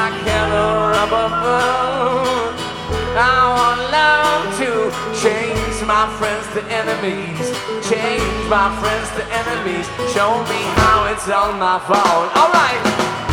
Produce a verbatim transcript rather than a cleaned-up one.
like yellow rubber band. I want love to change my friends to enemies, change my friends to enemies. Show me how it's all my fault. All right.